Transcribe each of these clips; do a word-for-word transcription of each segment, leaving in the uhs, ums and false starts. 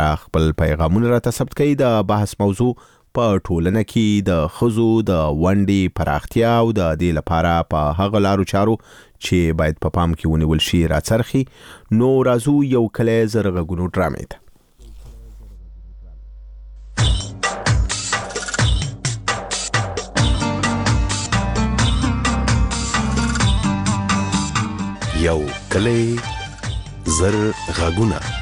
یا خپل پیغامونه راته ثبت کړئ. د بحث موضوع په ټولنه کې د ښځو د ونډې پراختیا او د دې لپاره په هغه لارو چارو چې باید په پام کې ونیول شي راڅرخي. نو راځو یو کلی زرغږونو ډرامې ته. یو کلی زرغږونه.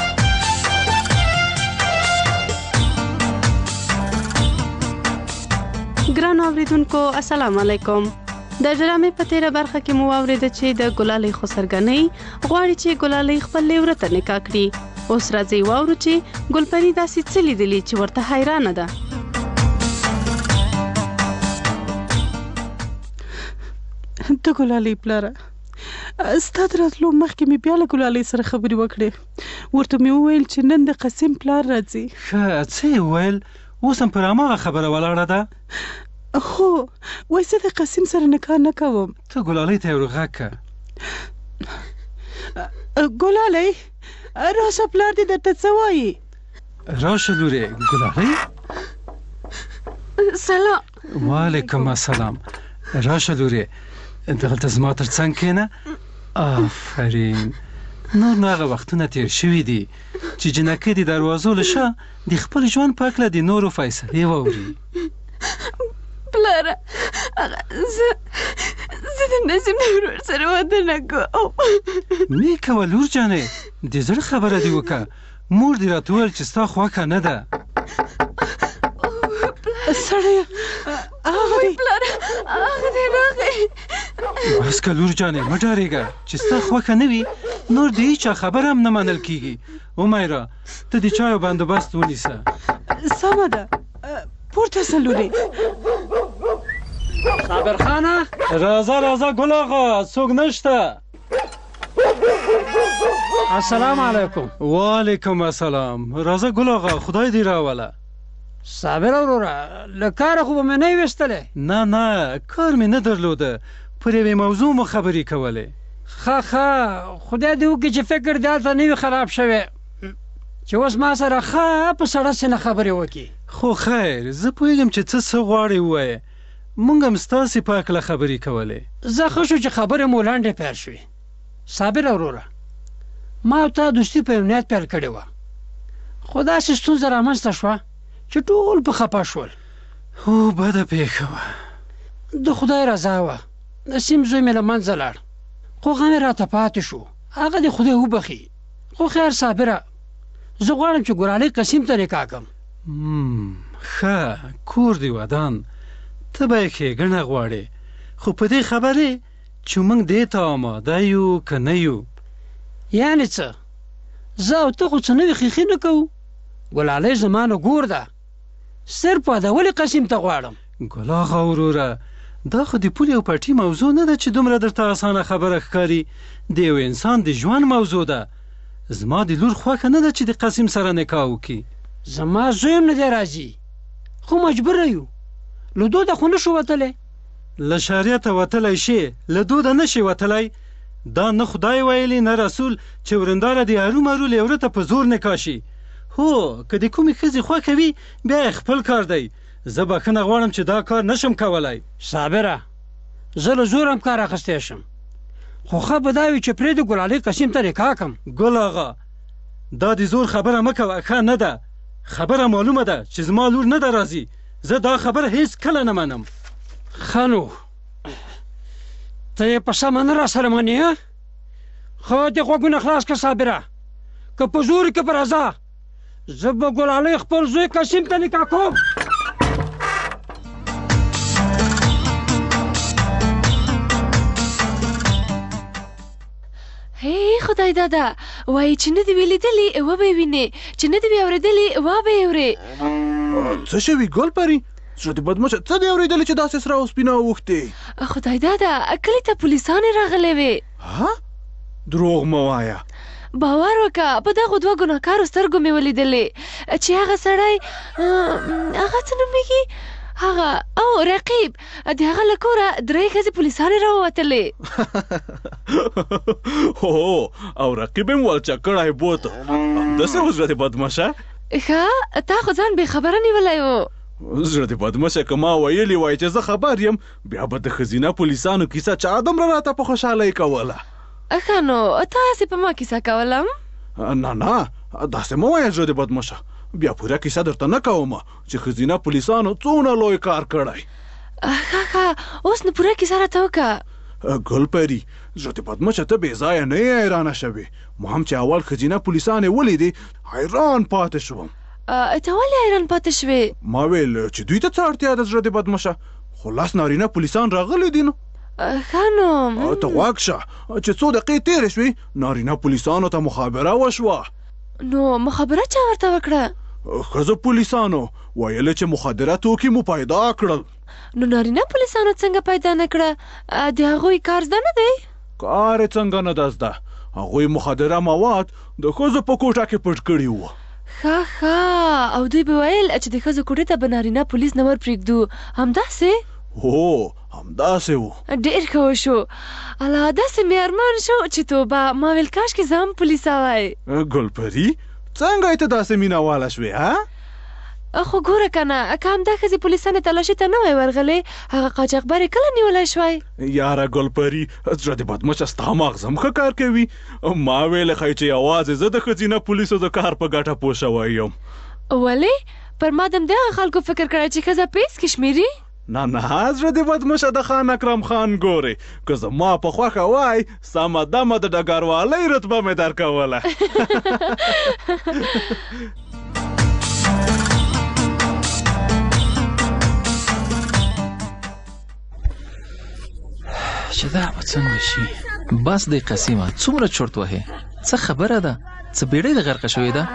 ګران اوریدونکو السلام علیکم. د ډرامې په تیره برخه کې مو واورېده چې د ګلالۍ خسرګنۍ غواړي چې ګلالۍ خپل لیوره ته نکاح کړي. اوس راځي واورو چې ګلپري داسې څه لیدلي چې ورته حیرانه ده. د ګلالۍ پلاره ستا د راتلو مخکې مې بیا له ګلالۍ سره خبرې وکړې. ورته مې وویل چې نن د قسیم پلار راځي. ښه څه یې وویل؟ اوس هم پر هماغه خبره ولاړه ده؟ خو وایي زه د قسیم سره نکاح نه کوم. ته ګلالۍ ته یې ور غږ کړه. ګلالۍ راشه پلار دې درته څه وایي. راشه لورې. ګلالۍ سلام. وعلیکم السلام. راشه لورې دغلته زما تر څنګ کښېنه. آفرین. نور نو هغه وختونه تیر شوي دي چې جنکۍ د دروازو له شا د خپل ژوند په هکله د نورو فیصلې واوري. پلاره زه زه د نظم د ورور سره واده نه کوم. مې کوه لور جانې د زړه خبره دې وکړه. مور دې راته وویل چې ستا خوښه نه ده. سړیه هغه دی پلاره هغه دی راغی. بس که لور جانې مه ډارېږه چې ستا خوښه نه وي نور د هېچا خبره هم نه منل کېږي. امیره ته د چایو بندوبست ونیسه. سمه ده پورته شه لورې. صابرخانه راځه راځه ګل آغا څوک نشته. السلام علیکم. وعلیکم السلام. راځه ګل آغا خدای دې راوله. صابر وروره له کاره خو به مې نه ویستلی. نه نه کار مې نه درلوده پر یوې موضوع مو خبرې کولې. ښه ښه خدای دې وکړي چې فکر دې هلته نه وي خراب شوی چې اوس ما سره ښه په سړه سینه خبرې وکړي. خو خیر زه پوهېږم چې څه څه غواړې ووایې. موږ هم ستاسې په هکله خبرې کولې. زه ښه شو چې خبرې مو لنډې پیل شوې. صابر وروره ما او تا دوستي په یو نیت پیل کړې وه خو داسې ستونزه رامنځته شوه چې ټول په خپه شول. هو بده پېښه وه. د خدای رضا وه. نسیم زوی مې له منځه لاړ خو غم یې راته پاتې شو. هغه دې خدای وبخي. خو خیر صابره زه غواړم چې ګلالۍ قسیم ته نکاح کړم. ښه کور دې ودان ته به یې ښېګڼه غواړې خو په دې خبرې چې موږ دې ته آماده یو که نه یو. یعنې څه زه او ته خو څه نوې خیښي نه کوو. ګلالۍ زما نه ګور ده صرف واده ولې قسیم ته غواړم. ګل آغا وروره دا خو د پولې او پټي موضوع نه ده چې دومره درته اسانه خبره ښکاري. د یو انسان د ژوند موضوع ده. زما د لور خوښه نه ده چې د قسیم سره نکاح وکړي. زما زوی هم نه دی راځي خو مجبوره یو. له دوده خو نه شو وتلی. له شریعته وتلی شي له دوده نه شي وتلی. دا نه خدای ویلي نه رسول چې ورنداره د هرومرو لیوره ته په زور نکاح شي. هو که د کومې ښځې خوښه وي بیا یې خپل کار دی. زه بخښنه غواړم چې دا کار نشم کولی. صابره زه له زور هم کار اخیستی شم خو ښه به دا وي چې پرېږدې ګلالۍ قسیم ته نکاح کړم. ګل آغا دا د زور خبره مه کوه ښه نه ده. خبره معلومه ده چې زما لور نه ده راځي. زه دا خبره هیڅ کله نه منم. ښه نو ته یې په سمه نه راسره منې. ښه دې غوږونه خلاص کړه صابره که په زور کې په رضا زه به ګلالۍ خپل زوی قسیم ته نکاح کوم. هی خدای دادا وایي چې نه دې وی لیدلي وبه یې وینې چې نه دې وی اورېدلي وبه یې اورې. څه شوي ګلپري؟ زړه دې بدمشه څه دې اورېدلي چې داسې سره او سپینه اوښتې؟ خدای دادا کلي ته پولیسانې راغلې وې. ها دروغ مه وایه. باور وکړه په دغو دوه ګناهکارو سترګو مې ولیدلې چې هغه سړی هغه څه نومېږي هغه او رقیب د هغه له کوره درې ښځې پولیسانې راووتلې. هو او رقیب هم ولچه کړی بوته. همداسې و زړه دې بدمشه. ښه تا خو ځان بې خبره نیولی و. زړه دې بدمشه که ما ویلي وای چې زه خبر یم بیا به د ښځینه پولیسانو کیسه چا دومره راته په خوشحالۍ کوله. ښه نو تاسې په ما کیسه کولم؟ نه نه داسې مه وایه زړه دې بدمشه. بیا پوره کیسه درته نه کومه چې ښځینه پولیسانو څونه لوی کار کړی. ښه ښه اوس نو پوره کیسه راته وکړه. ګلپري زړه دې بدمشه ته بې ځایه نه یې حیرانه شوې. ما هم چې اول ښځینه پولیسانې ولیدې حیران پاتې شوم. ته ولې حیران پاتې شوې؟ ما ویل چې دوی ته څه اړتیا ده زړه دې بدمشه. خو لس نارینه پولیسان راغلي دي. نو ښه نو ته غوږ شه چې څو دقیقې تېرې شوې نارینه پولیسانو ته مخابره وشوه. نو مخابره چا ورته وکړه؟ ښځو پولیسانو ویل چې مخدره توکي مو پیدا کړل. نو نارینه پولیسانو څنګه پیدا نه کړه؟ د هغوی کار زده نه دی؟ کار یې څنګه نه ده زده. هغوی مخدره مواد د ښځو په کوټه کې پټ کړي وو. ښه ښه او دوی به ویل چې د ښځو کوټې ته به نارینه پولیس نه ور پرېږدو همداسې؟ هو همداسې و. ډېر ښه وشو. الله داسې مې ارمان شو چې توبه ما ویل کاشکې زه هم پولیسه وای. ګلپري څنګه یې ته داسې مینهواله شوې ها؟ خو ګوره که نه که همدا ښځې پولیسانې تلاشي ته نه وای ورغلی هغه قاچاقبر یې کله نیولی شوی؟ یاره ګلپري زړه دې بدمشه ستا مغز هم ښه کار کوي. ما ویلې ښایي چې یوازې زه د ښځینه پولیسو د کار په ګټه پوه شوی یم. ولې؟ پر ما د همدغه خلکو فکر کړی چې ښځه پیس کې شمېري؟ نه نه زړه دې بدمشه د خان اکرم خان ګورې که زما په خوښه وای سمه دمه د ډګروالۍ رتبه مې درکوله. چې دا به څنګه شي؟ بس دی قسیمه څومره چرت وهې؟ څه خبره ده؟ څه بیړۍ د غرقه شوې ده؟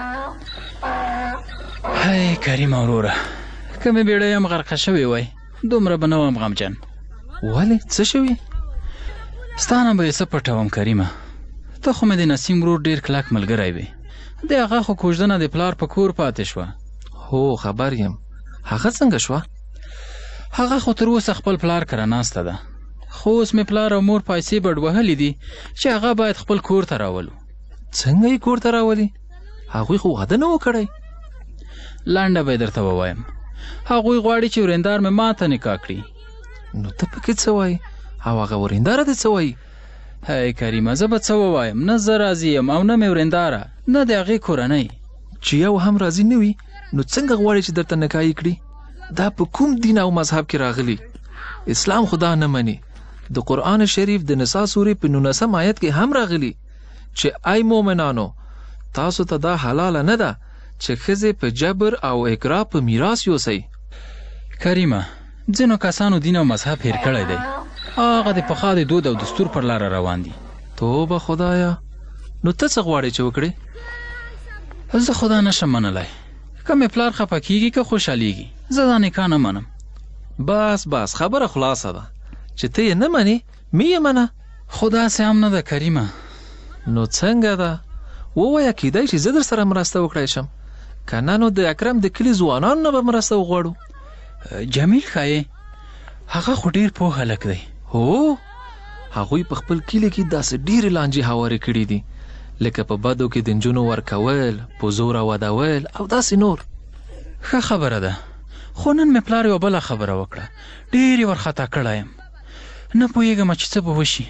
هی کریمه وروره که مې بیړۍ هم غرقه شوې وای دومره به نه وم غمجن. ولې څه شوي؟ ستا نه به یې څه پټوم کریمه. ته خو مې د نسیم ورور ډېر کلک ملګری وې. د هغه خو کوژدنه د پلار په کور پاتې شوه. هو خبر یم. هغه څنګه شوه؟ هغه خو تر اوسه خپل پلار کره ناسته ده. خو اوس مې پلار او مور پیسې بډ وهلي دي چې هغه باید خپل کور ته راولو. څنګه یې کور ته راولي؟ هغوی خو واده نه و کړی. لنډه به یې درته ووایم. هغوی غواړي چې ورېندار مې ما ته نکاح کړي. نو ته پکې څه وایي؟ او هغه ورېنداره دې څه وایي؟ هی کریمه زه به څه ووایم؟ نه زه راضي یم او نه مې ورېنداره نه د هغې کورنۍ. چې یو هم راضي نه وي نو څنګه غواړي چې درته نکاح یې کړي؟ دا په کوم دین او مذهب کې راغلي؟ اسلام خدا نه مني. د قرآن شریف د نساء سورې په نولسم آیت کې هم راغلي چې ای مومنانو تاسو ته دا حلاله نه ده چې ښځې په جبر او اکراه په میراث یوسئ. کریمه ځینو کسانو دین او مذهب هیر کړی دی. هغه د پخوا د دود او دستور پر لاره روان دي. توبه خدایا نو ته څه غواړې چې وکړې؟ زه خدا نشم منلی. که مې پلار خفه کېږي که خوشحالیږي زه دا نکاح نه منم. بس بس خبره خلاصه ده چې ته یې نه منې مې یې منه. خو داسې هم نه ده کریمه. نو څنګه ده؟ ووایه کیدای چې زه در سره مرسته وکړی شم. که نه نو د اکرم د کلي ځوانانو نه به مرسته وغواړو. جمیل ښایي هغه خو ډېر پوه هلک دی. هو هغوی په خپل کلي کې داسې ډېرې لانجې هوارې کړي دي لکه په بدو کې د نجونو ورکول په زوره ودول او داسې نور. ښه خبره ده خو نن مې پلار یوه بله خبره وکړه ډېر یې ورخطا کړی یم. نه پوهېږم چې څه به وشي.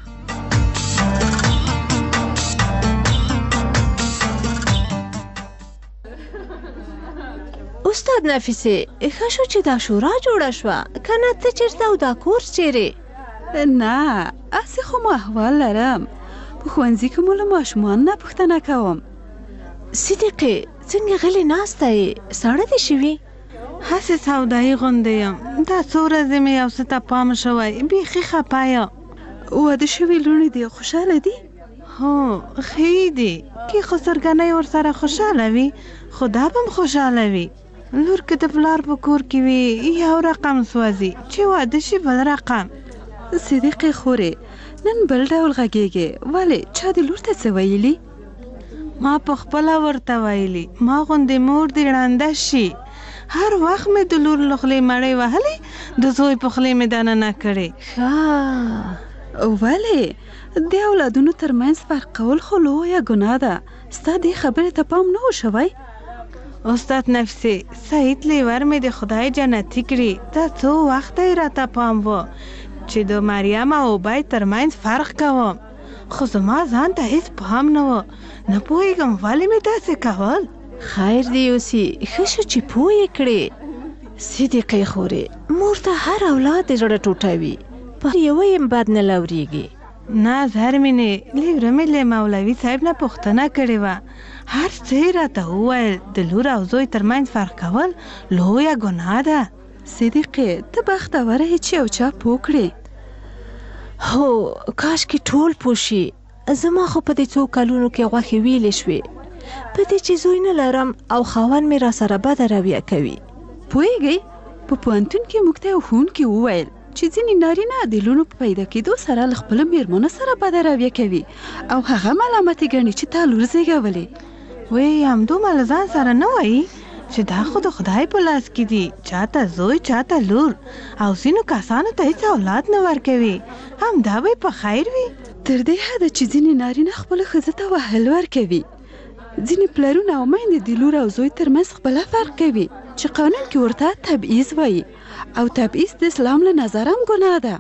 استاد نفیسې ښه شو چې دا شورا جوړه شوه که نه ته چېرته او دا کورس چیرې؟ نه هسې خو مو احوال لرم. په ښوونځي کې مو له ماشومانو نه پوښتنه کوم. صدیقې څنګه غلې ناسته یې ساړه دې شوي؟ هسې سودایي غوندې یم. دا څو ورځې مې یو څه ته پام شوی بیخي خپه یم. واده شوي لوڼې دې خوشحاله دي؟ هو ښې دي. کې خسرګنۍ ورسره خوشحاله وي خو دا به هم خوشحاله وي. لور که د پلار په کور کې وي یو رقم سوځي چې واده شي بل رقم. صدیقې خورې نن بل ډول غږېږې ولې چا دې لور ته څه ویلي؟ ما په خپله ورته ویلي ما غوندې مور دې ړنده شي هر وخت مې د لور له خولې مړۍ وهلې د زوی په خولې مې دننه کړې. ولې د اولادونو ترمنځ فرق کول خو لویه ګناه ده. ستا دې خبرې ته پام نه و شوی؟ استاد نفسي سعید لیور مې د خدای جنتي کړي. دا څو وخته یې راته پام و چې د مریم او عبید ترمنځ فرق کوم، خو زما ځان ته هیڅ پام نه و. نه پوهېږم ولې مې داسې کول. خیر دی اوسي، ښه شو چې پوه یې کړې. صدیقې خورې، مور ته هر اولاد د زړه ټوټه وي، په یوه یې بد نه لورېږي. نه زرمینې، لیوره مې له مولوي صاحب نه پوښتنه کړې وه. هر څه یې راته وویل. د لور او زوی ترمنځ فرق کول لویه ګناه ده. صدیقې ته بختوره یې چې یو چا پوه کړې. هو کاشکې ټول پوه شي. زما خو په دې څو کلونو کې غوښې ویلې شوې په دې چې زوی نه لرم او خاوند مې راسره بده رویه کوي. پوهېږئ په پوهنتون کې موږ ته یو ښوونکي وویل چې ځینې نارینه د لوڼو په پیدا کېدو سره له خپلو مېرمنو سره بده رویه کوي او هغه ملامتې ګڼي چې تا لور زېږولې. وی همدومره له ځان سره نه وایي چې دا خو د خدای په لاس کې دي، چاته زوی چاته لور، او ځینو کسانو ته هیڅ اولاد نه ورکوي. همدا به په خیر وي. تر دې حده چې ځینې نارینه خپلو ښځو ته وهل ورکوي. ځینې پلرونه او میندې د لور او زوی ترمنځ خپله فرق کوي چې قانون کې ورته تبعیض وایي، او تبعیض د اسلام له نظره هم ګناه ده.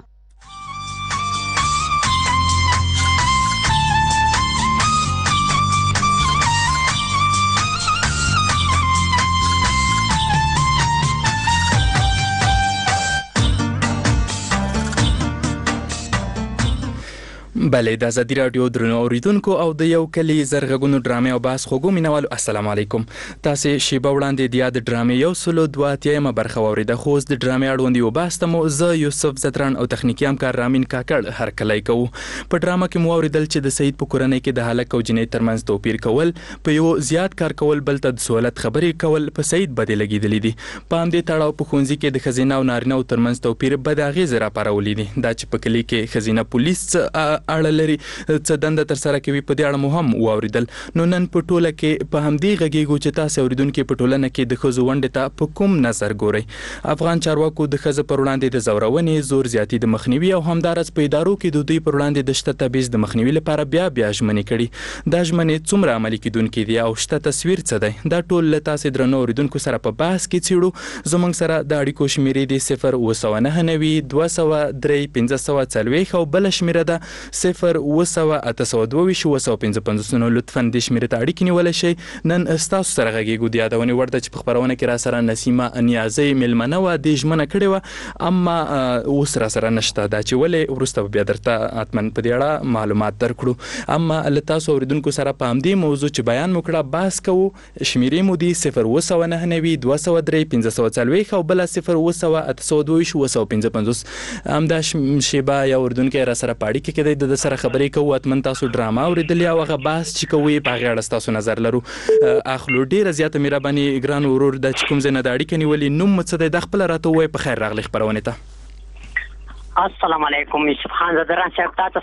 بله د ازادي راډیو درنو اوریدونکو او د یو کلی زرغونو ډرامې او بحث خوږو مینوالو السلام علیکم. تاسې شیبه وړاندې د یاد ډرامې یو سلو دوه اتیایمه برخه واورېده، خو اوس د ډرامې اړوند یو بحث ته مو زه یوسف زدران او تخنیکي همکار رامین کاکړ هرکلی کوو. په ډرامه کې مو واورېدل چې د سعید په کورنۍ کې د هلک او جنۍ ترمنځ توپیر کول، په یو زیات کار کول، بل ته د سهولت خبرې کول په سعید بدې لګېدلې دي. په همدې تړاو په ښوونځي کې د ښځینه او نارینهو ترمنځ توپیر بد اغېزې راپارولې دي. دا چې په کلي کې ښځینه پولیس اړه لري، څه دنده ترسره کوي، په دې اړه مو هم واورېدل. نو نن په ټوله کې په همدې غږیږو چې تاسې اورېدونکي په ټولنه کې د ښځو ونډې ته په کوم نظر ګورئ. افغان چارواکو د ښځو پر وړاندې د زورونې، زور زیاتي د مخنیوي او همداراز په ادارو کې د دوی پر وړاندې د شته تبعیض د مخنیوي لپاره بیا بیا ژمنې کړي. دا ژمنې څومره عملي کېدونکي دي او شته تصویر څه دی؟ دا ټول له تاسې درنو اورېدونکو سره په بحث کې څېړو. زموږ سره د اړیکو شمېرې دي صفر اوه سوه نهه نوي دوه سوه درې پنځه سوه څلوېښت او بله شمېره ده صفر اوه سوه اته سوه دوه ویشت اوه سوه پنځه پنځوس. نو لطفا دې شمېرې ته اړیکې نیولی شئ. نن ستاسو سره غږیږو. د یادونې وړ ده چې په خپرونه کې را سره نسیمه نیازۍ مېلمنه وه، دې ژمنه کړې وه، اما اوس را سره نشته. دا چې ولې وروسته به بیا درته حتما په دې اړه معلومات درکړو. اما له تاسو اورېدونکو سره په همدې موضوع چې بیان مو کړه بحث کوو. شمېرې مو دي صفر اوه سوه نهه نوي دوه سوه درې پنځه سوه څلوېښت او بله صفر اوه سوه اته سوه دوه ویشت اوه سوه پنځه پنځوس. همدا شیبه یا اورېدونکی را سره په اړیکه کې دی، د ده سره خبرې کوو. حتما تاسو ډرامه اورېدلې او هغه بحث چې کوئ په هغې اړه ستاسو نظر لرو. اخلو ډېره زیاته مهرباني ګران ورور دا چې کوم ځای نه د اړیکه نیولې، نوم مو څه دی؟ دا خپله راته ووایئ. په خیر راغلی خپرونې ته. السلام علیکم. یوسف خان زدران صاحب تاته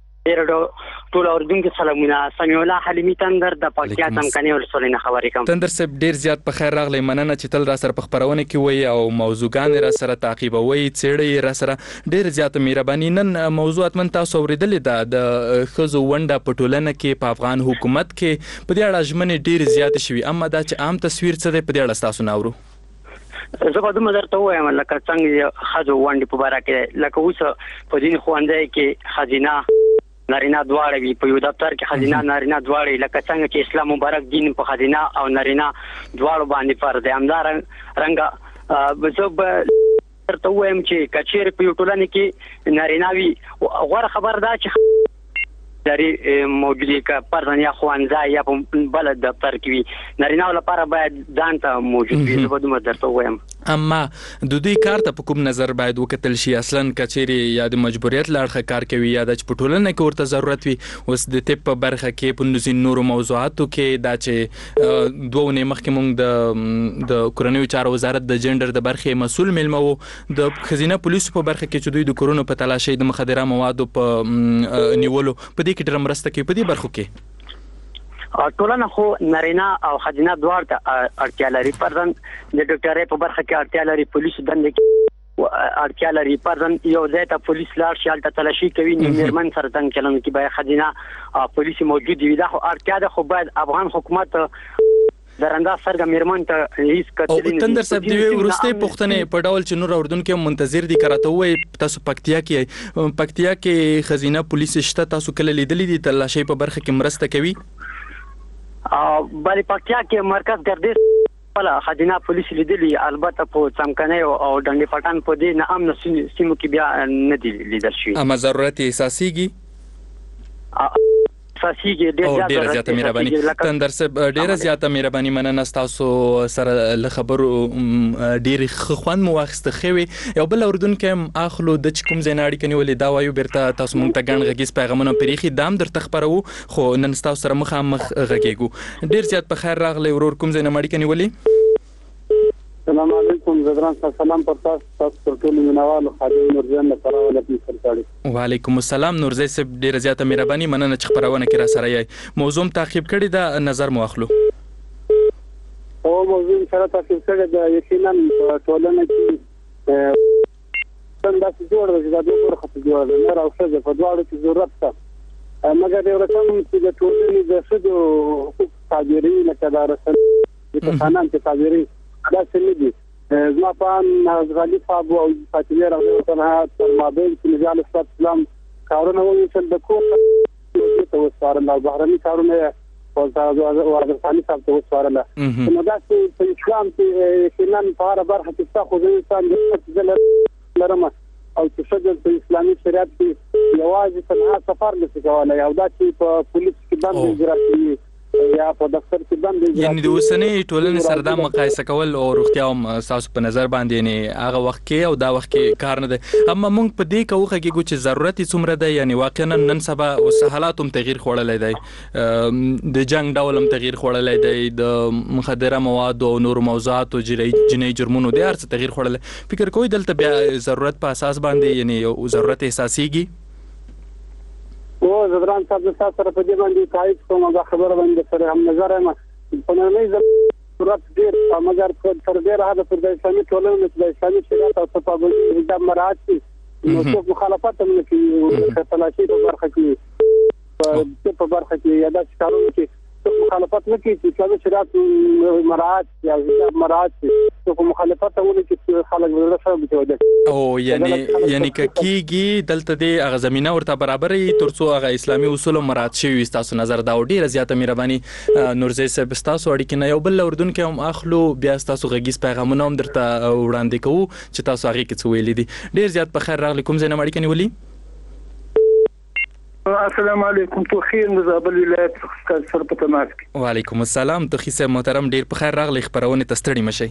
ټول اورېدونکو سلامونه. سمیع الله حلیمي تندر د پکتیا څمکني ولسوالۍ نه خبرې کوم. تندر صاحب ډېر زیات په خیر راغلی. مننه چې تل را سره په خپرونه کې وایي او موضوعګانې را سره تعقیبوئ، څېړئ را سره. ډېر زیاته مهرباني. نن موضوع حتما تاسو اورېدلې ده، د ښځو ونډه په ټولنه کې په افغان حکومت کې په دې اړه ژمنې ډېرې زیاتې شوي. اما دا چې عام تصویر څه دی په دې اړه ستاسو نه اورو. زه به دومره درته ووایم لکه څنګه ښځو ونډې په باره کې لکه اوس په ځینې ښوونځیو کې ښځینه نارینه دواړه وي، په یو دفتر کې ښځینه نارینه دواړه وي، لکه څنګه چې اسلام مبارک دین په ښځینه او نارینه دواړو باندې فرض دی. همدارنګه زه به درته ووایم چې که چېرې په یو ټولنه کې نارینه وي، غوره خبره ده چې داري موجودي که پردن یا ښوونځی یا په بل دفتر کې وي، نارینهو لپاره باید ځان ته موجود وي. زه به دومره درته ووایم. اما د دوی کار ته په کوم نظر باید وکتل شي؟ اصلا که چېرې یا د مجبوریت له اړخه کار کوي یا دا چې په ټولنه کې ورته ضرورت وي. اوس د طب په برخه کې په ځینو نورو موضوعاتو کې دا چې دوه اونۍ مخکې موږ د د کورنیو چارو وزارت د جنډر د برخې مسؤل مېلمه وو، د ښځینه پولیسو په برخه کې چې دوی د کورونو په تلاشۍ د مخدره موادو په نیولو په دې کې ډېره مرسته کوي. په دې برخو کې ټولنه خو نارینه او ښځینه دواړه ته اړتیا لري پرځن د ډاکټرۍ په برخه کې اړتیا لري پولیسو دندې کې اړتیا لري پرځن یو ځای ته پولیس لاړ شي هلته تلاشي کوي نو میرمن سره څنګه چلند کوي باید ښځینه پولیس موجود وي دا خو اړتیا ده خو باید افغان حکومت درنده سرګه میرمن ته هیڅ کتلی نه تندر صاحب دی ورسته پښتنې په ډول چې نور اوردونکو منتظر دي کراته وای تاسو پکتیا کې پکتیا کې خزینه پولیس شته تاسو کله لیدلې دي تلاشي په برخه کې مرسته کوي ا بل پکتیا کې مرکز ګردش ولا خزینه پولیس لیدلې البته په څمکنه او ډنډي پټان په دې نه امن سیمو کې بیا نه دی لیدل شي اما ضرورت احساسيږي اساسيږي ډېر زیاته مهرباني تندر صاحب ډېر زیاته مهرباني مننه تاسو سره له خبرو ډېر خوان مو واخسته خوي یو بل اوردونکو اخلو د چکم زیناړي کني ولې دا وایو بیرته تاسو مونږ ته ګڼ غږیز پیغامونه پریخي دام در تخبرو خو نن تاسو سره مخامخ غږیږو ډېر زیات په خیر راغلی ورور کوم زیناړي کني ولې السلام علیکم زدران سلام پر تاسو تاسو پر ټول مینوالو خادم نورجان لپاره ولکم سرکاري وعلیکم السلام نورزی صاحب ډیر زیاته مهرباني مننه چې خبرونه کې را سره یې موضوع تعقیب کړی دا نظر مو اخلو او موضوع سره تعقیب کړی دا یقینا ټولنه کې څنګه چې جوړ راځي دا د ورخه جوړ نه راوځي په دواړو کې ضرورت ده مګر یو رقم چې د ټولنې د شدو حقوق تعبیري لکه دا رسل د قانون کې تعبیري دا څه دي زما په غالي صاحب او فاطمه رضی الله عنها تر مابین کې نجال اسلام کارونه وایي چې د کوم ته وسوارل او بهرني کارونه او تاسو ورځانی صاحب ته وسوارل نو دا چې په اسلام کې کینن په اړه برخه کې تاسو د انسان د لرمه او چې شجر په اسلامي شریعت کې یوازې تنها سفر نشي کولای او دا چې په پولیس کې باندې اجرا کوي یا په دفتر کې باندې یعنی د اوسنۍ ټولنې سره دا مقایسه کول او روغتیا هم تاسو په نظر باندې نه هغه وخت کې او دا وخت کې کار نه ده اما موږ په دې کوخه کې چې ضرورت څومره ده یعنی واقعا نن سبا او حالات هم تغییر خوړلای دی د جنگ ډول هم تغییر خوړلای دی د مخدره مواد او نور موضوعات او جنایي جرمونو د هر څه تغییر خوړلای فکر کوئ دلته بیا ضرورت په اساس باندې یعنی ضرورت احساسيږي او زدران صاحب تاسو سره په دې باندې تایید کوم دا خبره باندې سره هم نظر ما په نړۍ ضرورت ډیر مګر تر دې راځي پر د اسلامي ټولنې د اسلامي شریعت او تطابق د مراد نو څه مخالفت هم کوي په تلاشي په برخه کې په برخه کې یا د کارونو کې مخالفت نه کوي چې اسلامي شریعت مراد یا مراد په مخالفت ونه کې خلک ورسره بتوجه او یعنی یعنی کېږي دلته د هغه زمينه ورته برابرې ترڅو هغه اسلامي اصول مراد شي تاسو نظر دا ډیره زیاته مهرباني نورزی صاحب تاسو اړیکې نه یو بل اردن کې هم اخلو بیا تاسو غږیز پیغامونه هم درته وړاندې کوو چې تاسو هغه کې څه ویلي دي ډیر زیات په خیر راغلی کوم ځای نه اړیکې نیولې السلام علیکم تو خیر نزابل ولایت څخه سره په تماس کې وعلیکم السلام تو خیسه محترم ډیر په خیر راغلی خبرونه تستړی مشي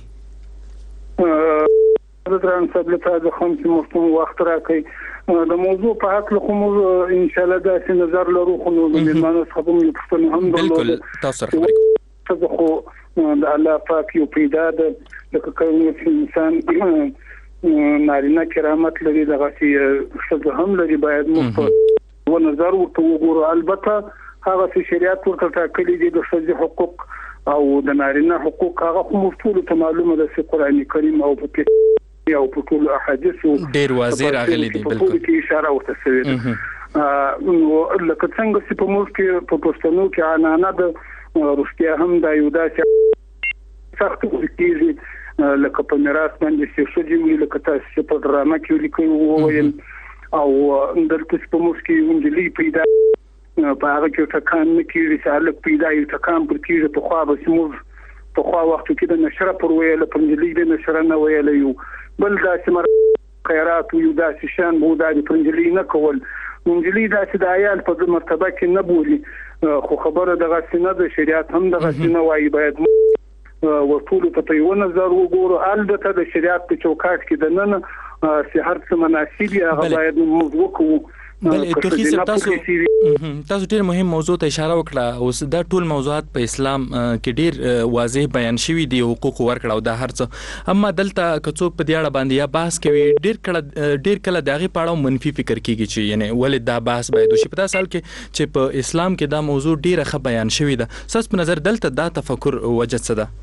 د تران صاحب له تاسو خو چې مفتوم وخت راکې د موضوع په حق له کوم ان شاء الله د نظر لرو خو نو د میرمنو څخه هم یو پښتون هم بالکل تاسو سره خبرې کوم خو د الله پاک یو پیدا د کوم انسان نارینه کرامت لري دغه څه هم لري باید مو و نظر ورته وګورو البته هغه چې شریعت ورته ټاکلي دي د ښځې حقوق او د نارینه حقوق هغه خو ټول ته معلومه ده چې قرآن کریم او په او په ټول احادیث ډیر واضح راغلي دي بالکل کې اشاره ورته شوی ده نو لکه څنګه چې په موږ کې په پښتنو کې عنعنه د روسیا هم د یو داسې سخت کېږي لکه په میراث باندې چې ښځې لکه تاسو په ډرامه کې لیکي وویل او دلته په موږ کې انجلي پیدا په هغه کې ټکان نه کیږي چې الګ پیدا یو ټکان پر کیږي په خوا به موږ په خوا وخت کې د نشره پر ویل په انجلي د نشره نه ویل یو بل دا چې مر خیرات یو دا چې شان بو دا د انجلي نه کول انجلي دا چې د عیال په مرتبه کې نه بولی خو خبره دغه سینه د شریعت هم دغه سینه وایي باید ورټول ته یو نظر وګورو البته د شریعت په چوکاټ کې د نن چې هر څه مناسب هغه باید موږ وکړو بل توخي صاحب تاسو تاسو ډیر مهم موضوع ته اشاره وکړه. اوس دا ټول موضوعات په اسلام کې ډیر واضح بیان شوي دي، حقوق ورکړه او دا هر څه. اما دلته کڅوک په دې اړه باندې یا بحث کوي ډیر کله ډیر کله دغه پاړو منفي فکر کیږي چې یعنی ولې دا بحث باید وشي. په تاسو حال کې چې په اسلام کې دا موضوع ډیره ښه بیان شوی ده، ساس په نظر دلته دا تفکر وجه څه ده؟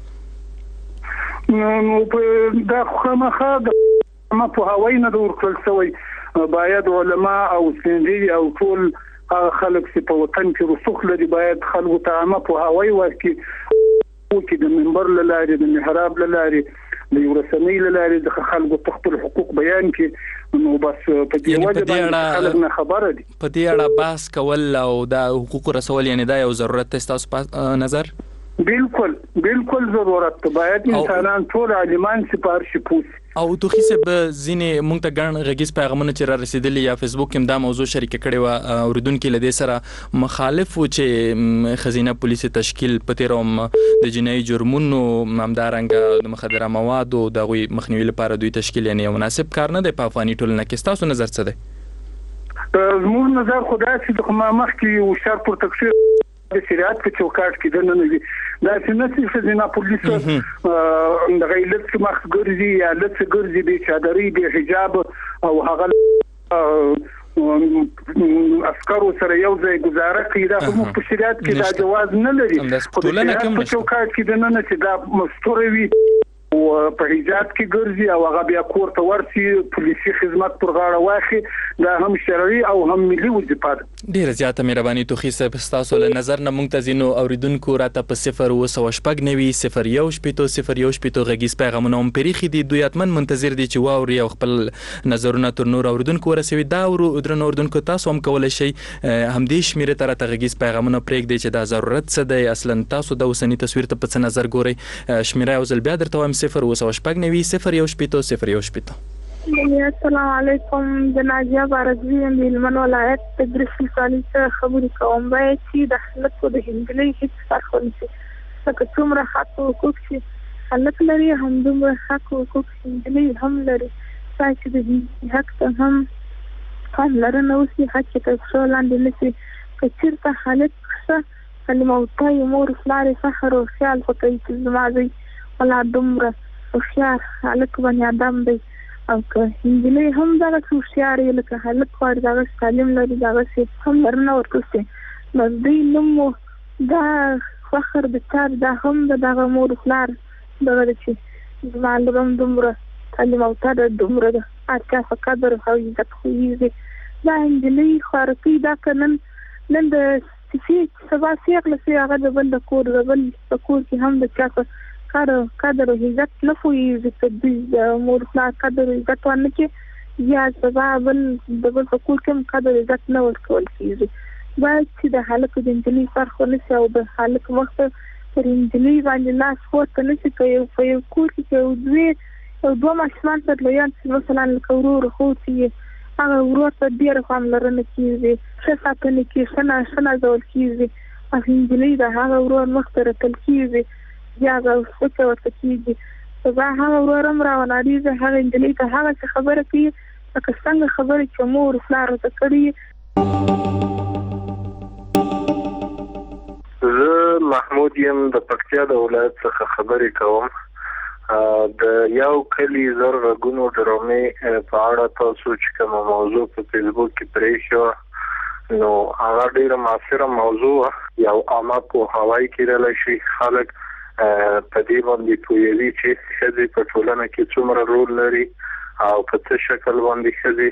نو په دا خامخا د ما په هوای نه د ورکل شوی باید علما او سندي او ټول خلک چې په وطن کې رسوخ لري باید خلکو ته عامه په هوای ورکړي، او چې د منبر لاري د محراب لاري د ورسنۍ لاري د خلکو خپل حقوق بیان کړي. نو بس په دې وجه باندې خلک نه خبره دي. په دې اړه بحث کول او د حقوق رسول یعنی دا یو ضرورت تاسو په نظر؟ بالکل بالکل ضرورت باید انسانان ټول عالمان سپار شي پوس. او توخي صاحب ځینې مونږ ته ګڼ غږیز پیغامونه چې را رسیدلي یا فیسبوک کې دا موضوع شریک کړي و، اوریدونکو له دې سره مخالف و چې خزینه پولیس تشکیل په تیروم د جنایي جرمونو همدارنګه د مخدره موادو د غوي مخنیوي لپاره دوی تشکیل یعنی مناسب کار نه دی په افغاني ټولنه کې. تاسو نظر څه دی؟ زموږ نظر خدای چې د مخ کې او شر پر تکفیر د شریعت په چوکاټ کې د نن وی دا چې نسې خزینه پولیس د غیلت مخ ګرځي یا لڅ ګرځي به چادرې به حجاب او هغه عسکرو سره یو ځای گزاره کوي دا هم په شریعت کې دا جواز نه لري. خو د شریعت په چوکاټ کې د نن چې دا مستوروي او په حجاب کې ګرځي او هغه بیا کور ته ورسي پولیسي خدمت پر غاړه واخلي، دا هم شرعي او هم ملي وظیفه ده. ډیره زیاته مهرباني توخي صاحب تاسو له نظر نه مونږ ته زینو اوریدونکو راته په صفر و سو شپږ نوي صفر یو شپږ صفر یو شپږ غږیز پیغامونه هم پریخي دي. دوی اتمن منتظر دي چې واوري او خپل نظرونه تر نور اوریدونکو ورسوي. دا ورو درنو اوریدونکو تاسو هم کولای شئ هم دې شمیره تر ته غږیز پیغامونه پرېږدئ چې دا ضرورت څه دی، اصلا تاسو د اوسنی تصویر ته په څه نظر ګورئ. شمیره یو ځل بیا درته وایم صفر و سو شپږ نوي صفر یو شپږ صفر یو شپږ. السلام علیکم، د ناجیه بارزوی یم د هلمند ولایت تدریس ولسوالۍ څخه خبرې کوم. باید چې د هلک او د هنجلۍ هېڅ فرق ونه شي، لکه څومره حق او حقوق چې هلک لري همدومره حق او حقوق هنجلۍ هم لري. باید چې د هنجلۍ حق ته هم پاملرنه وشي، حق چې تر پښو لاندې نه شي. که چېرته هلک ښه کلمه وتایي مور پلار یې فخر او خیال خو کوي چې زما زوی ولا دومره هوښیار هلک بني ادم دی، او که هنجلۍ هم دغسې هوښیار وي لکه هلک غواړي دغسې تعلیم لري دغسې پاملرنه ورته وشي، نو دوی نوم مو دا فخر د چا دا هم د دغه مور پلار دغه ده چې زما لور هم دومره تعلیم یافته ده، دومره د هر چا په قدر او عزت پوهېږي. دا هنجلۍ خواره کوي دا که نن نن د چې سبا سیغله شي هغه د بل د کور د بل په کور کې هم د چا په قدر او عزت نه پوهېږي، که دوی د مور پلار قدر او عزت ونه کړي یا سبا بل د بل په کور کې هم قدر او عزت نه ورکول کېږي. باید چې د هلک او د نجلۍ فرق ونه شي او د هلک مخ ته پر نجلۍ باندې لاس پورته نه شي. که یو په یو کور کې که یو دوی یو دوه ماشومان سره لویان شي مثلا لکه ورور خور چې هغه ورور ته ډېره پاملرنه کېږي، ښه ساتنه کېږي، ښه ښه نازول کېږي، او نجلۍ د هغه ورور مخ ته رټل کېږي یا هغه سوچه ورته کېږي. سبا هغه ورور هم راوناړېږي، هغه نجلۍ ته هغه څه خبره کوي لکه څنګه خبرې چې مور پلار ورته کړي. زه محمود یم د پکتیا د ولایت څخه خبرې کوم. د یو کلي زر غږونو ډرامې په اړه تاسو چې کومه موضوع په فیسبوک کې پرې شوه نو هغه ډېره مؤثره موضوع یو عامه پوهاوی کېدلی شي. خلک په دې باندې پوهېږي چې ښځې په ټولنه کې څومره رول لري او په څه شکل باندې ښځې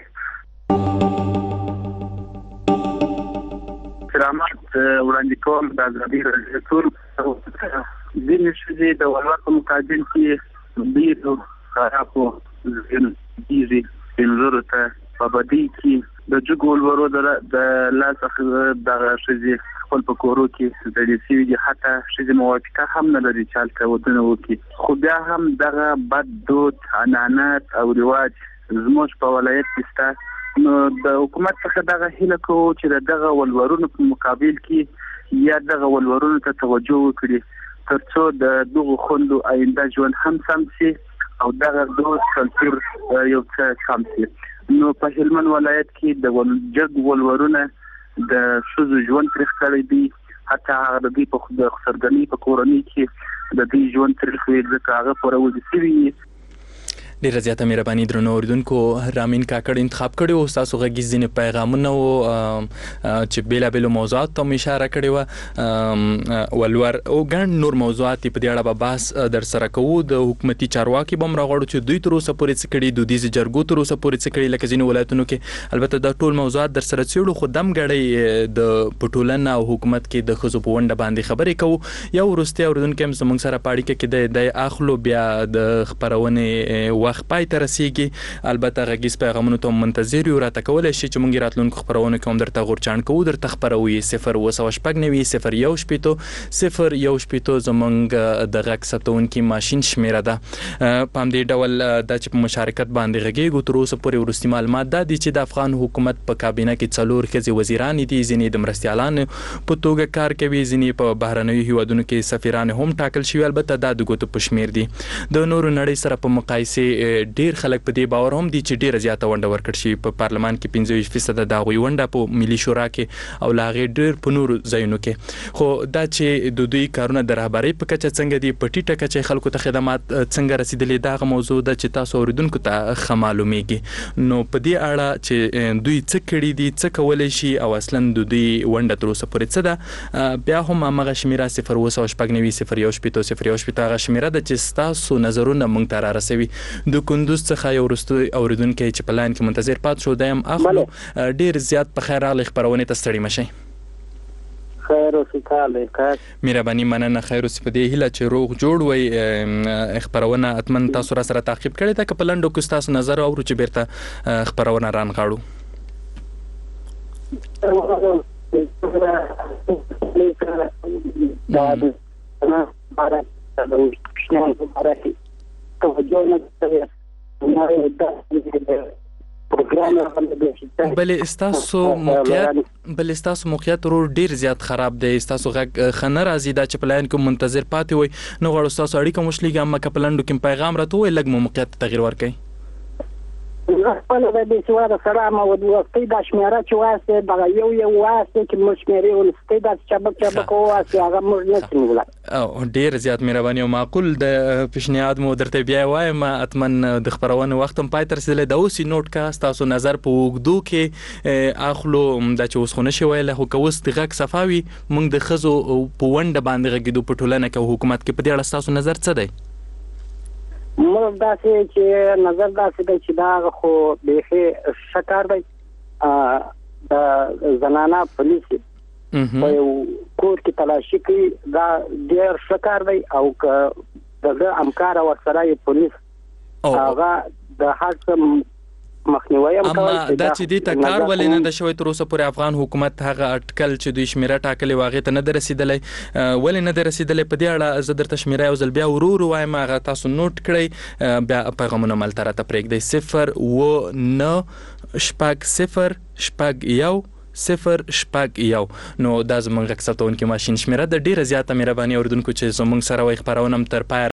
کرامت وړاندې کوم. د ازادي راډیو ټول ځینې ښځې د ولور په مقابل کې ډېرو خرابو ژوند کېږي، سپین ږیرو ته په بدۍ کې د جګو ولورو د لاسه دغه ښځې خپل په کورو کې زړې شوي دي، حتی ښځې موافقه هم نه لري چې هلته ودونه وکړي. خو بیا هم دغه بد دود عنعنات او رواج زموږ په ولایت کې شته. نو د حکومت څخه دغه هیله کوو چې د دغه ولورونو په مقابل کې یا دغه ولورونو ته توجه وکړي تر څو د دغو خویندو آینده ژوند هم سم شي او دغه دود کلتور یو څه کم شي. نو په هلمند ولایت کې د ولجګ ولورونه د ښځو ژوند تریخ کړی دی. حتی هغه د دې په د خسرګنۍ په کورنۍ کې د دې ژوند تریخ وي ځکه هغه پوروځي شوي. ډیره زیاته مهرباني درنو اوریدونکو. رامین کاکړ انتخاب کړی او تاسو غږیز ځینې پیغامونه و چې بیلابېلو موضوعاتو ته مو اشاره کړې وه ولور او ګڼ نور موضوعات په دې اړه به بحث در سره کوو. د حکومتي چارواکي به هم راغواړو چې دوی تر اوسه پورې څه کړي، دودیزې جرګو تر اوسه پورې څه کړي لکه ځینو ولایتونو کې. البته دا ټول موضوعات در سره څېړو، خو دم ګړی د په ټولنه او حکومت کې د ښځو په ونډه باندې خبرې کوو. یو وروستی اوریدونکی هم زموږ سره په اړیکه کې دی اخلو، بیا د خپرونې وخت پای ته رسیږي. البته غږیز پیغامونو ته منتظر یو، راته کولی شي چې موږ راتلونکو خپرونو کې هم درته غورچاڼ کوو، درته خپروو یې صفر اوه سوه شپږ نوي صفر یو شپېتو صفر یو شپېتو زموږ د غږ ثبتونکي ماشین شمېره ده. په همدې ډول دا چې په مشارکت باندې غږیږو. تر اوسه پورې وروستي معلومات دا دي چې د افغان حکومت په کابینه کې څلور ښځې وزیرانې دي، ځینې د مرستیالانو په توګه کار کوي، ځینې په بهرنیو هیوادونو کې سفیران هم ټاکل شوي. البته دا د ګوتو په شمېر دي. د نورو نړۍ سره په مقایسې ډیر خلک په دې باور هم دي چې ډیره زیاته ونډه ورکړل شي. په پارلمان کې پنځه ویشت فیصده د هغوی ونډه، په ملي شورا کې او له هغې ډیر په نورو ځایونو کې. خو دا چې د دوی کارونه د رهبرۍ په کچه څنګه دي، په ټیټه کچه خلکو ته خدمات څنګه رسیدلي، دا هغه موضوع ده چې تاسو اوریدونکو ته ښه معلومیږي. نو په دې اړه چې دوی څه کړي دي، څه کولی شي او اصلا د دوی ونډه تر اوسه پورې څه ده، بیا هم همغه شمېره صفر اوه سوه شپږ نوي صفر یو شپېتو صفر یو شپېتو هغه شمېره ده چې ستاسو نظرونه موږ ته را رسوي. د کندوز څخه یو وروستی اوریدونکی چې په لاین کې منتظر پاتې شو، دا هم اخلو. ډېر زیات په خیر راغلی خپرونې ته، ستړي مه شئ. خیر اوسې کاله مهرباني مننه. خیر اوسې. په دې هیله چې روغ جوړ وئ. خپرونه حتما تاسو را سره تعقیب کړې ده، که په لنډو کې ستاسو نظر اورو چې بیرته خپرونه رانغاړو. بلې ستاسو موقعیت بلې ستاسو موقعیت ورو ډیر زیات خراب دی. ستاسو غږ ښه نه راځي. دا چې په لاین کې منتظر پاتې وئ، نه غواړو ستاسو اړیکه مو شلېږي، اما که په لنډو کې پیغام راته ووایئ لږ مو موقعیت ته تغیر ورکړئ. خپله د بې سواده سره ما ولوستئ دا شمېره چې واسې دغه یو یو واسې چې موږ شمېرې ولوستئ داسې چابک چابک وواسې هغه موږ نشو موږلی. ډېر زیات مهرباني او معقول د پیشنهاد مو درته بیا وایم. حتما د خپرونې وخت هم پای ته رسېدلی ده. اوس یې نوټ کړه، ستاسو نظر په اوږدو کې اخلو. دا چې اوس خو نشي ویلی، خو که اوس د غږ صفا وي، موږ د ښځو په ونډه باندې غږېدو په ټولنه کې او حکومت کې، په دې اړه ستاسو نظر څه دی؟ موږ داسې چې نظر داسې دی چې دا خو بیخي ښه کار دی. د زنانه پولیس په یو کور کې تلاشي کوي، دا ډېر ښه کار دی. او که دغه همکاره ورسره یې پولیس هغه د هر څه مخنیوی هم کوي. اما دا چې دې ته کار ولې نه ده شوی تر اوسه پورې؟ افغان حکومت هغه اټکل چې دوی شمېره ټاکلې وه هغې ته نه ده رسېدلی. ولې نه ده رسېدلی؟ په دې اړه زه درته شمېره یو ځل بیا ورو ورو وایم، هغه تاسو نوټ کړئ. بیا پیغامونه ملته راته پرېږدئ. صفر اوه نه شپږ صفر شپږ یو صفر شپږ یو. نو دا زموږ غږ ثبتونکي ماشین شمېره ده. ډېره زیاته مهرباني اورېدونکو چې زموږ سره وئ. خپرونه هم تر پایه